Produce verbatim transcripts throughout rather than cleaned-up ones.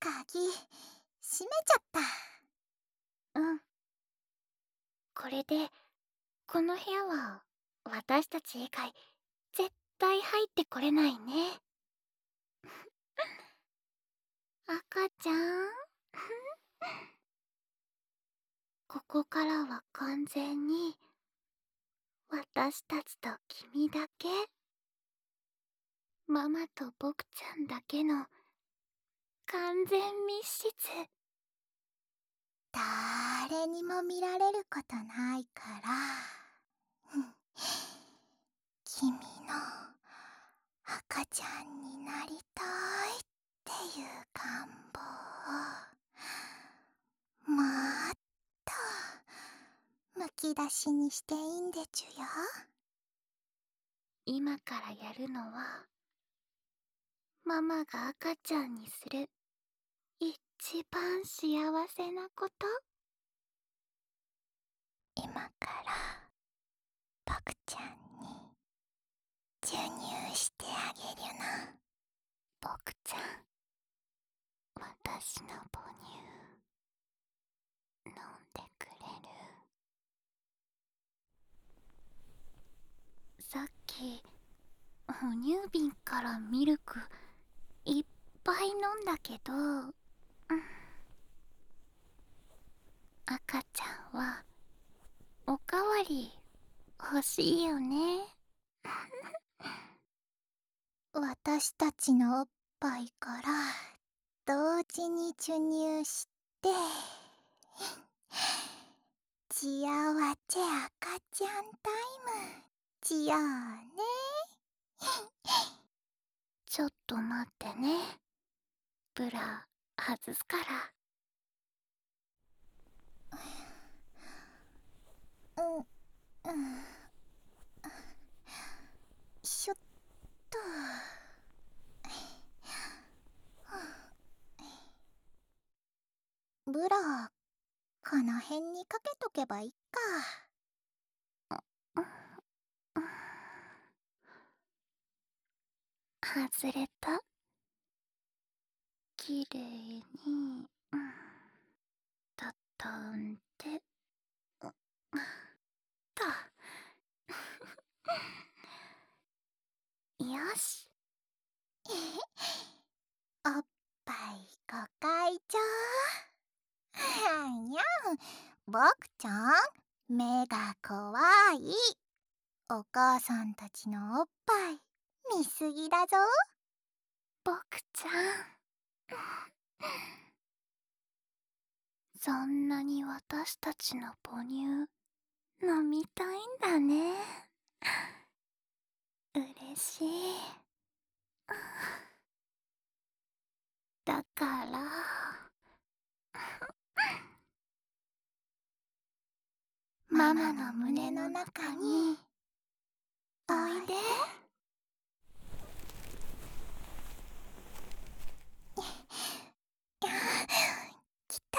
鍵、閉めちゃった。 うん。これで、この部屋は、私たち以外、絶対入ってこれないね。赤ちゃんここからは完全に、私たちと君だけ。ママと僕ちゃんだけの、完全密室。 誰にも見られることないから、君の赤ちゃんになりたいっていう願望をもっとむき出しにしていいんでちゅよ。 今からやるのは、ママが赤ちゃんにする一番幸せなこと。 今から僕ちゃんに授乳してあげるな。 僕ちゃん、私の母乳飲んでくれる？さっき哺乳瓶からミルクいっぱい飲んだけど、うん、赤ちゃんはおかわり欲しいよね。 私たちのおっぱいから同時に授乳してちやわち赤ちゃんタイムちようね。 ちょっと待ってね。ブラ外すから。 うんうんしょっと。ブラこの辺にかけとけばいいか。 外れた。きれいに、うん、畳んで、うん、と。よし。 おっぱいごかいちょう。はんやん、僕ちゃん目が怖い。お母さんたちのおっぱい見すぎだぞ。 僕ちゃん、そんなに私たちの母乳飲みたいんだね。嬉しい。だからママの胸の中においで。 来た。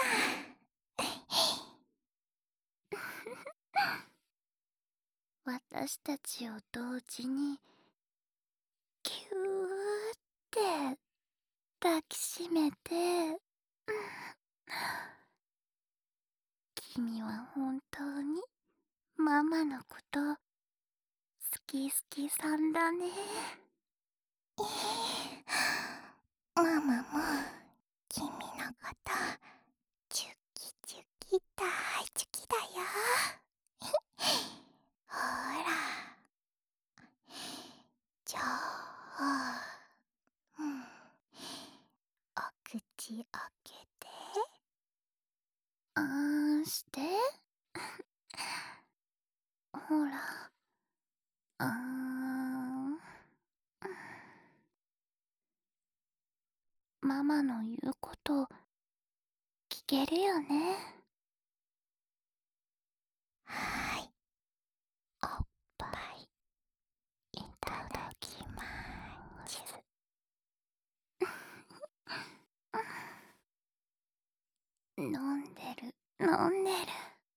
私たちを同時にキューって抱きしめて、君は本当にママのこと好き好きさんだね。 ママも君のことチュキチュキ大好きだよ。ほらじゃあ、うん、お口開けて。 あーんしてほら、あーん。ママの言うこと聞けるよね。 はい、おっぱいいただきまーす。 飲んでる飲んでる。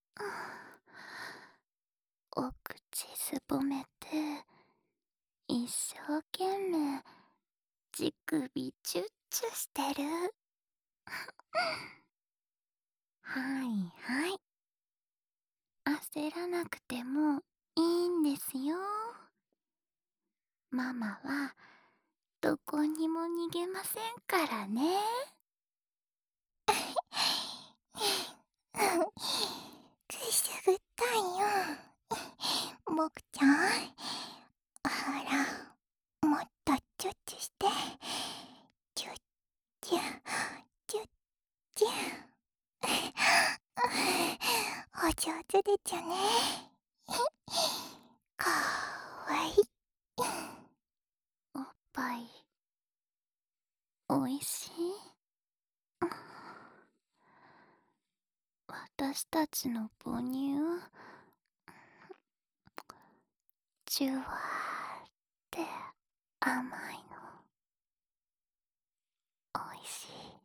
お口すぼめて一生懸命乳首チュッチュしてる。 はいはい。焦らなくてもいいんですよ。ママはどこにも逃げませんからね。 くすぐったいよ。ボクちゃん、ほら、もっとチュッチュして。チュッチュ、チュッチュ。お上手でちゅね。かわいい。 おっぱいおいしい？私たちの母乳ジュワーって甘いのおいしい。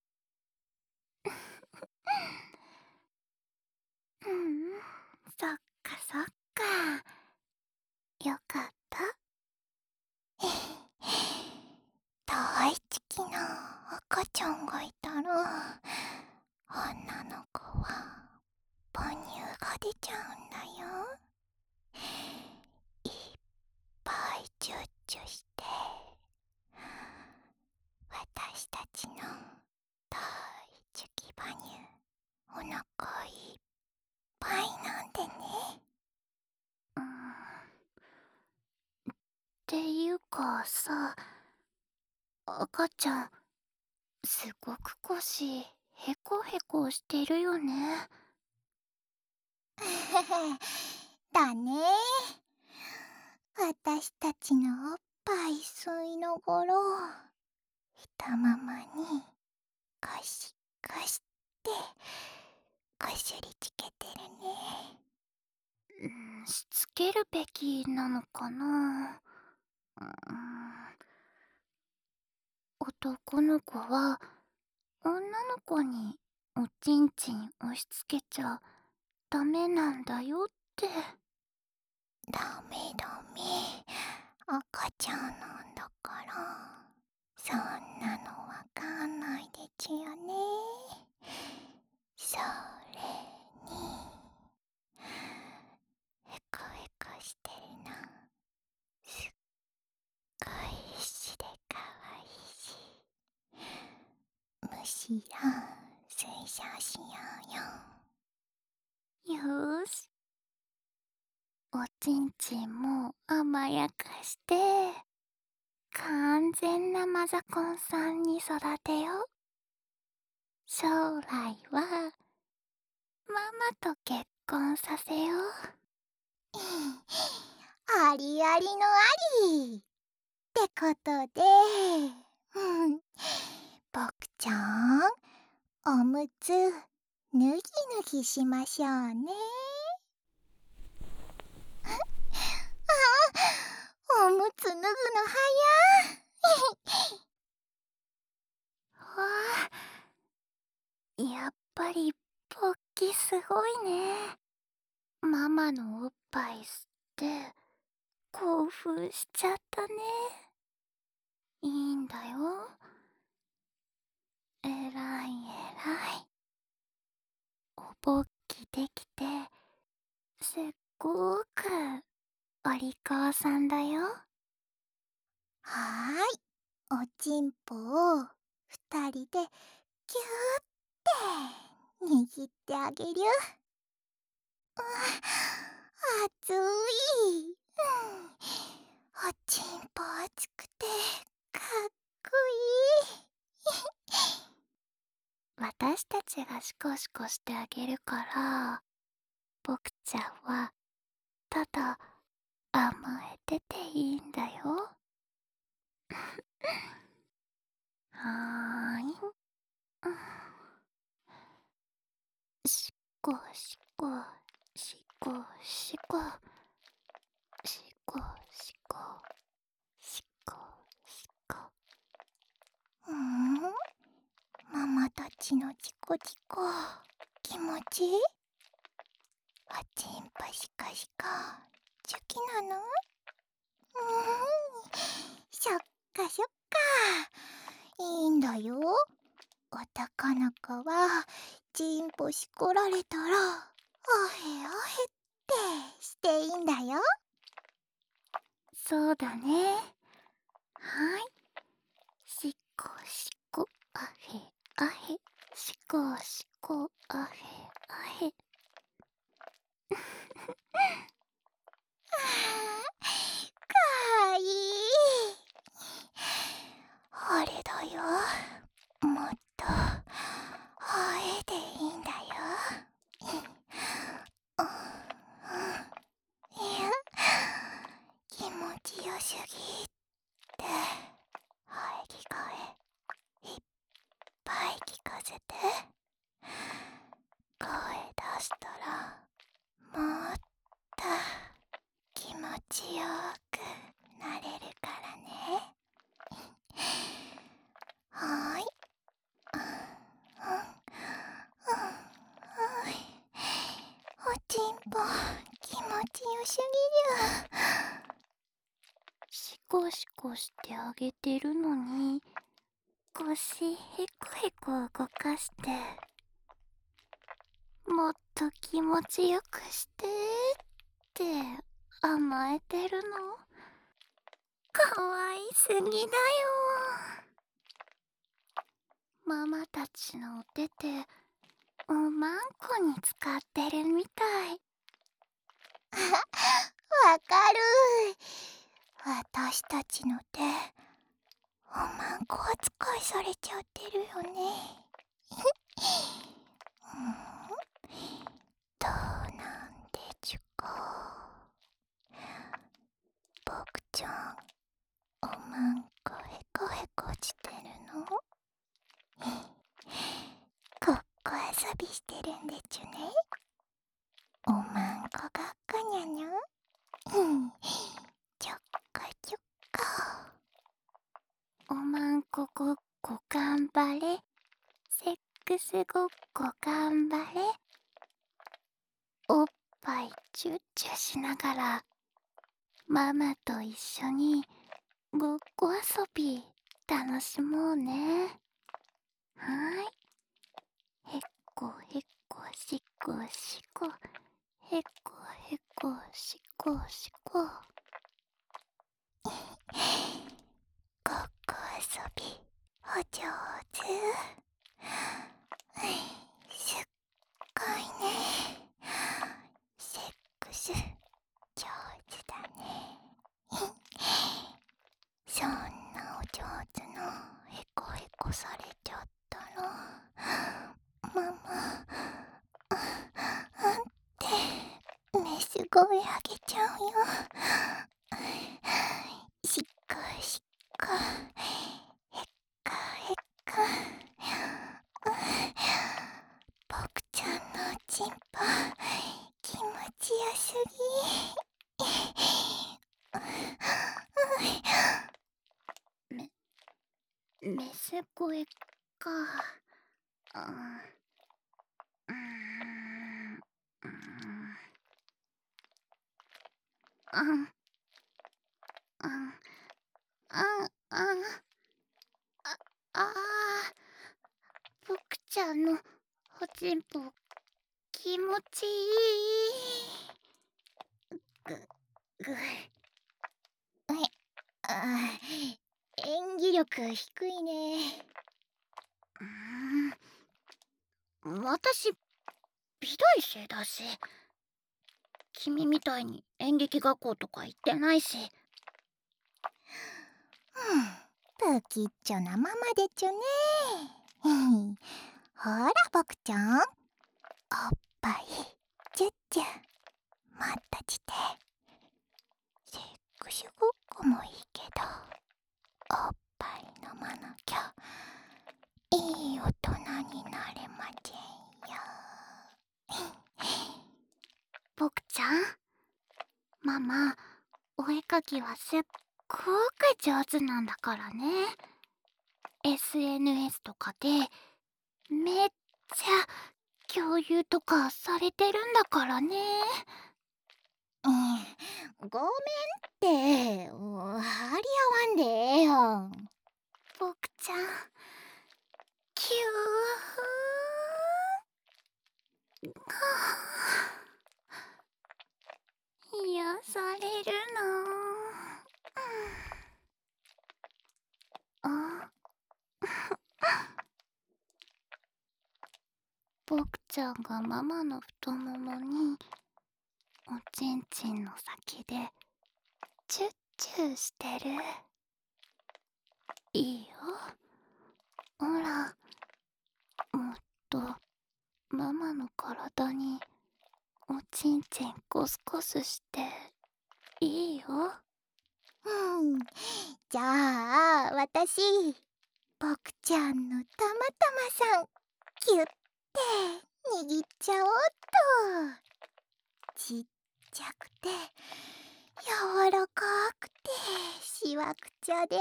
うん、そっかそっか。よかった。 大好きな赤ちゃんがいたら、女の子は母乳が出ちゃうんだよ。いっぱいチュッチュして、私たちの大好き母乳、お腹いっぱいなんでね。 うん。っていうかさ、赤ちゃん、すごく腰、へこへこしてるよね。 だね。私たちのおっぱい吸いのごろ、したままにゴシゴシってこすりつけてるね。 うん、しつけるべきなのかな。うん、男の子は女の子におちんちん押し付けちゃダメなんだよって。 ダメダメ。赤ちゃんなんだから。そんなのわかんないでちゅよね。それに、へこへこしてるの、すっごい必死でかわいいし。むしろ、推奨しようよ。 よーし。おちんちんも甘やかして、完全なマザコンさんに育てよう。将来は、ママと結婚させよう。 ありありのありってことで、うん、ぼくちゃん、おむつぬぎぬぎしましょうね。あ、おむつ脱ぐのわあ、やっぱり勃起すごいね。ママのおっぱい吸って興奮しちゃったね。いいんだよ。えらいえらい。おぼっきできてすっごーくお利口さんだよ。 はーい。おちんぽをふたりでぎゅーって握ってあげりゅ。うわ、熱い。うん、おちんぽ熱くてかっこいい。 私たちがシコシコしてあげるから、ボクちゃんはただ甘えてていいんだよ。はーい。うん、しこしこしこしこしこしこしこしこ。 うーん、ママたちのチコチコ気持ちいい？おちんぽシコシコチュキなの？うーん、そっかそっか、いいんだよ。おかなかはちんぽしこられたらあへあへってしていいんだよ。 そうだね。はい。しこしこあへあへ、しこしこあへあへ。 かわいい。あれだよ、もっとあえでいいんだよ。いや、気持ちよすぎって生え際へいっぱい聞かせて。声出したらもっと気持ちよくなれるからね。はーい。うんうんうん。おちんぽ気持ちよすぎる。 シコシコしてあげてるのに、腰へこへこ動かして、もっと気持ちよくしてって甘えてるの。かわいすぎだよ。ママたちのお手ておまんこに使ってるみたい。 わかる。私たちの手おまんこ扱いされちゃってるよね。うん、どうなんでちゅか。ぼくちゃんおまんこへこへこしてるの？ごっこ遊びしてるんでちゅね。おまんこがっこにゃにゃ。うんちょっこちょっこ。 おまんこごっこがんばれ。セックスごっこがんばれ。おっぱいチュッチュしながらママと一緒にごっこ遊び楽しもうね。はい。へっこへっこしこしこ。へっこへっこしこしこ。 ごっこ遊びお上手。すっごいね。セックス上手だね。そんなお上手のへこへこされちゃったらママうんってメス声あげちゃうよ。しっかしっかへっかへっか。ぼくちゃんのおちんぽ気持ちよすぎ。 め、メス声か。あうーん。うーん。あん。あん。あん。あん。あ、あー。ぼくちゃんのおちんぽ気持ちいい。ぐ、ぐ。 あ演技力低いね。 うーん。私、美大生だし。君みたいに演劇学校とか行ってないし。 うん、プキッチョなママでちゅね。ほらぼくちゃんおっぱいチュッチュもっとしてセックスごっこもいいけどおっぱい飲まなきゃいい大人になれませんよ。 ぼくちゃん、ママお絵かきはすっごく上手なんだからね。 エスエヌエス とかでめっちゃ共有とかされてるんだからね。 うん、ごめんって張り合わんでええよ。 ぼくちゃん、綺ゅー。癒されるの。あボクちゃんがママの太ももにおちんちんの先でチュッチュしてる。いいよ。ほら、もっとママの体におちんちんコスコスしていいよ。 うん、じゃあ私ボクちゃんのたまたまさんキュッて握っちゃおうっと。ちっちゃくて柔らかくてしわくちゃ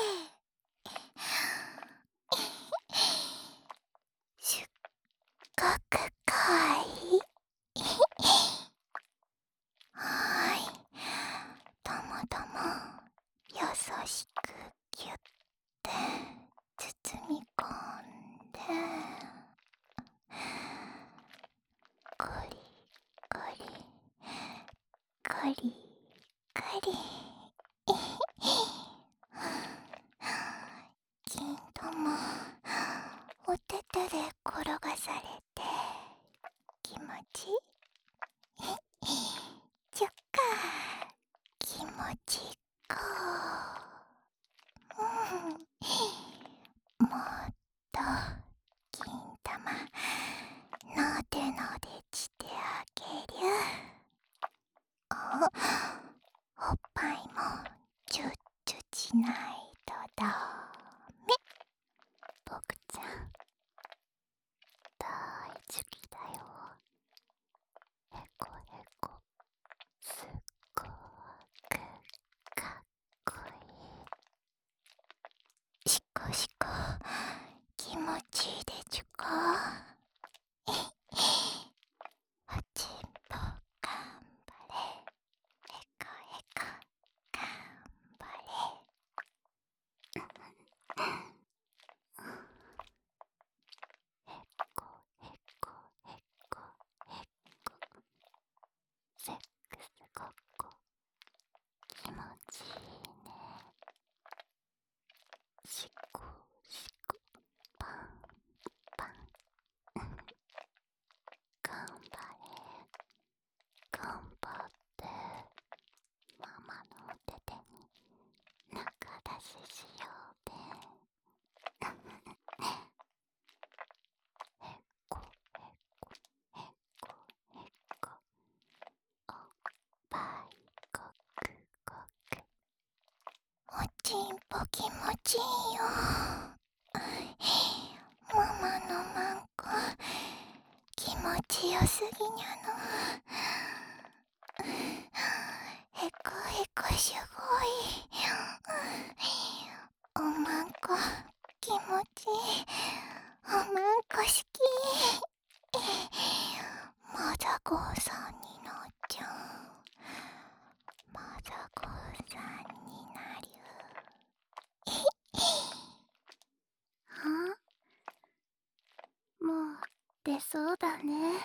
ですっごくかわいい。はーい、ともとも優しくギュッて包み込んで、ゴリゴリゴリゴリ金玉お手手で転がされて気持ちちょっか気持ちいいか。うん、もっと金玉のでのでしてあげる。あ、おっぱいもチュッチュしないとダメ。ボクちゃん大好きだよ。へこへこすっごくかっこいい。しこしこ気持ちいいでちゅか。おちんぽがんばれ。へこへこがんばれ。へこへこへこへこ。セックスごっこ気持ちいいね。しこしこパンパン頑張れ頑張ってママのお手手に中出ししようべ。へっこへっこへっこへっこおっぱいごくごく。おちんぽ気持ちいいよ。ママのマンコ気持ちよすぎにゃの。へこへこすごい。おまんこ気持ちいい。おまんこ好き。マザコウさんになっちゃう。マザコウさんになる。 はもう出そうだね。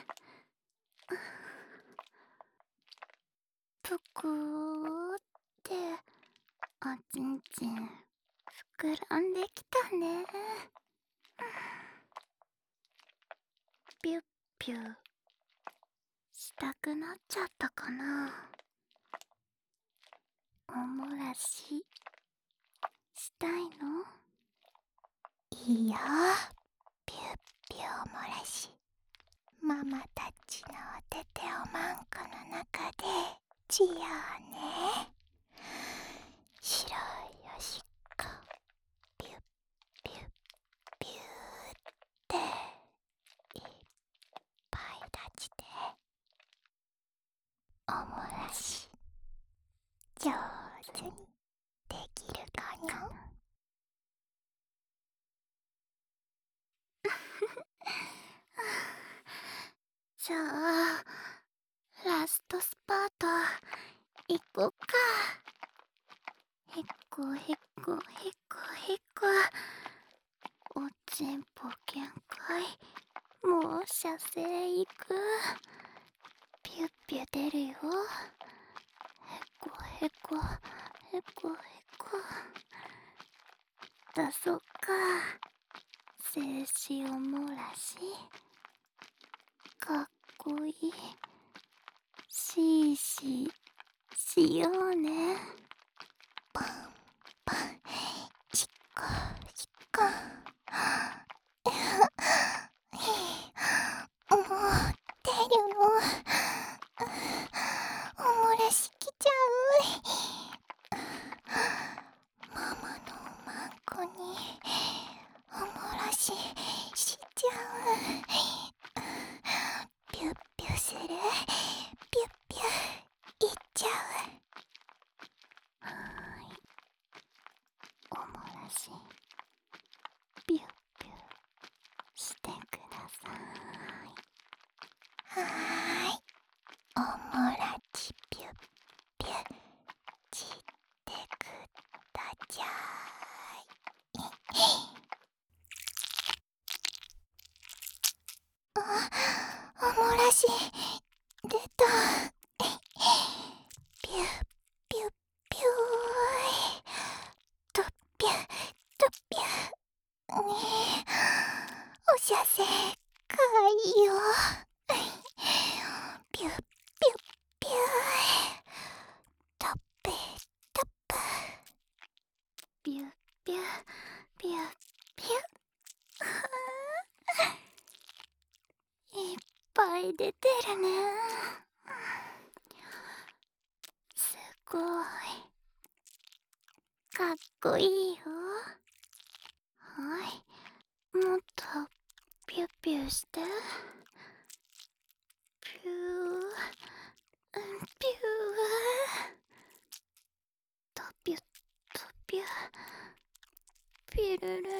ぷくーっておちんちん膨らんできたね。ピュッピュしたくなっちゃったかな。おもらししたいの？ いいよ。ピュッピュおもらし。ママたちのおてておまんこの中でちようね。白いおしっこピュッピュッピューっていっぱい出しておもらし上手にできるかにゃ。 じゃあラストスパートいこっか。へっこへっこへっこへっこおちんぽぎゅー射精行く。ピュッピュ出るよ。へこへこへこへこ。出そうか。精子を漏らし、かっこいいシーシーしようね。 パンパンシコシコ。もう出るの。お漏らしきちゃう。ママのおまんこにお漏らししちゃう。ピュッピュする。ピュッピュいっちゃう。 はーい。お漏らしピュッピュしてください。 はーい。おもらちピュッピュ散ってくだちゃい。あ、おもらし出た。ピュッピュッピューイ。とっぴゅとっぴゅ。ねえ、おしゃせかいよ。ピュッピュッピューイ。とっぺとっぷ。 ピュッピュッピュッピュッ。いっぱい出てるね。すごいかっこいいよ。はい、もっとピュッピュして。ピュー、ピュー、とピュッとピュッ、ピルルルルル。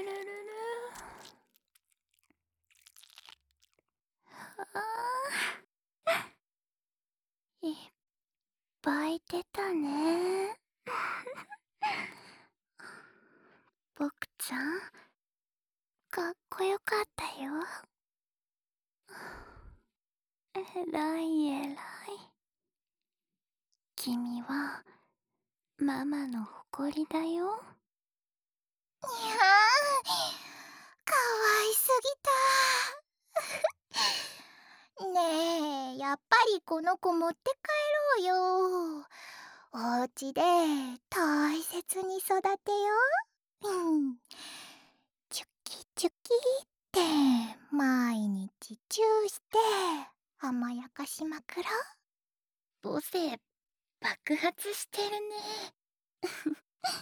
あー、いっぱい出たね。僕ちゃん、かっこよかったよ。えらいえらい。君はママの誇りだよ。 にゃーん、かわいすぎた。ねえ、やっぱりこの子持って帰ろうよ。お家で大切に育てよ。うん。チュキチュキって毎日チューして甘やかしまくろ。 母性爆発してるね。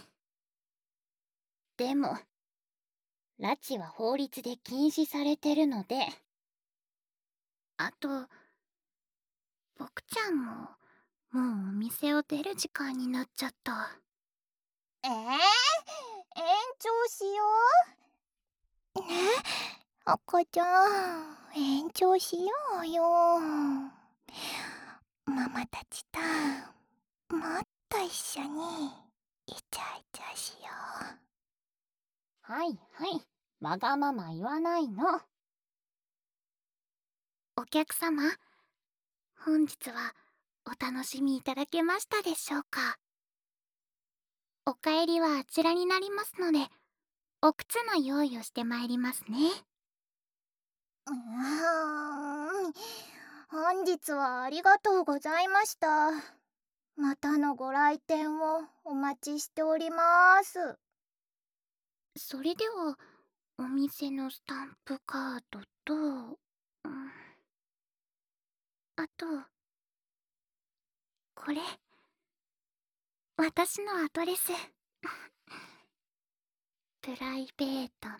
でも拉致は法律で禁止されてるので、あと僕ちゃんももうお店を出る時間になっちゃった。 えー、延長しよう。ね、赤ちゃん、延長しようよ。ママたちともっと一緒にイチャイチャしよう。 はいはい、わがまま言わないの。お客様、本日はお楽しみいただけましたでしょうか。お帰りはあちらになりますので、お靴の用意をしてまいりますね。 うーん、本日はありがとうございました。またのご来店をお待ちしております。 それではお店のスタンプカードと、うん、あとこれ、私のアドレス。プライベートの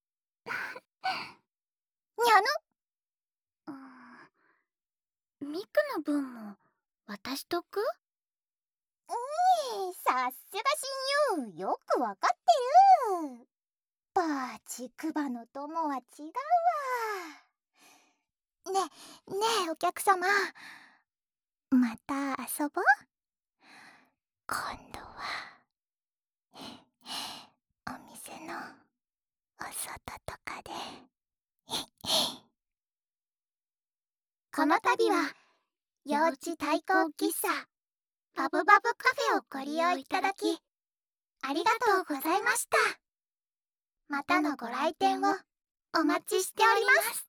にゃぬ。 うん、ミクの分も渡しとく？ うん、さすが親友、よくわかってる。バーチクバの友は違うわ。ねえねえ、お客様、また遊ぼう。今度はお店のお外とかでこの度は幼稚対抗喫茶バブバブカフェをご利用いただきありがとうございました。またのご来店をお待ちしております。